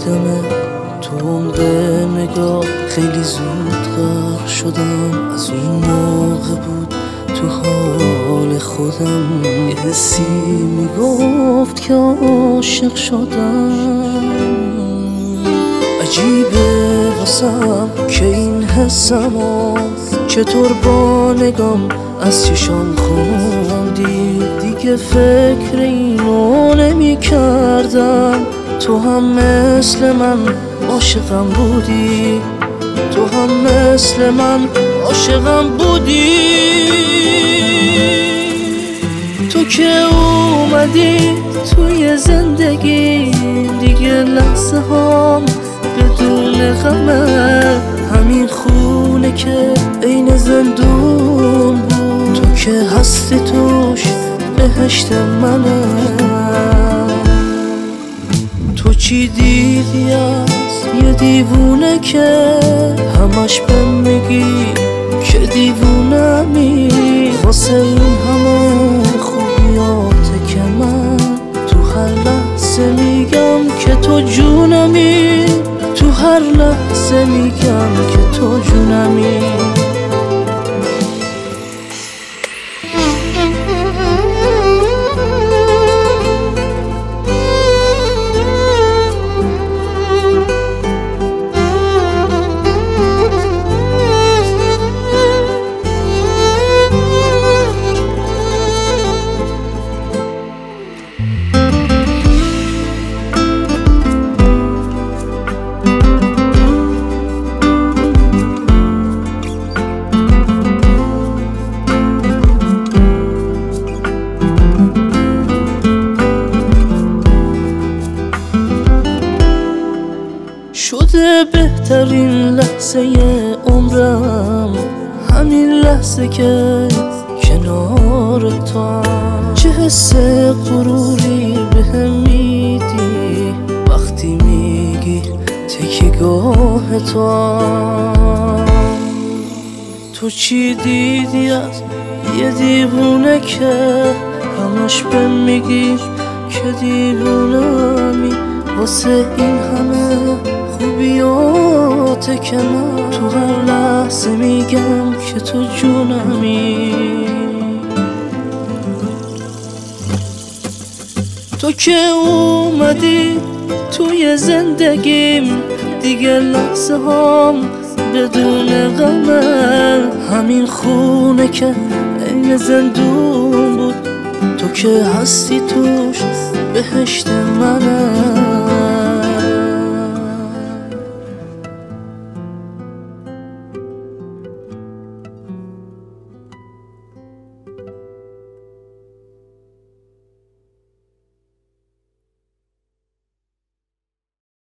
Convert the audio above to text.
دیدم تو عمق نگاه خیلی زود غرق شدم. از اون موقع بود تو حال خودم یه حسی میگفت که عاشق شدم. عجیبه واسم که این حسمو چطور با نگام از چشام خوندی. دیگه فکر اینو نمی کردم تو هم مثل من عاشقم بودی. تو هم مثل من عاشقم بودی. تو که اومدی توی زندگی دیگه لحظه هم بدون غمه. همین خونه که عین زندون بود تو که هستی توش بهشت منه. تو چی دیدی از یه دیوونه که همش بهم میگی که دیوونمی؟ واسه این همه خوبیاته که من تو هر لحظه میگم که تو جونمی. تو هر لحظه میگم که تو جونمی. شده بهترین لحظه عمرم همین لحظه که کنار تو هم. چه حس غروری بهم میدی وقتی میگی تکیه‌گاه تو هم. تو چی دیدی از یه دیوونه که همش بهم میگی که دیوونمی؟ واسه این همه خوبیاته که من تو هر لحظه میگم که تو جونمی. تو که اومدی توی زندگیم دیگه لحظه هم بدون غمه. همین خونه که عین زندون بود تو که هستی توش بهشت منه.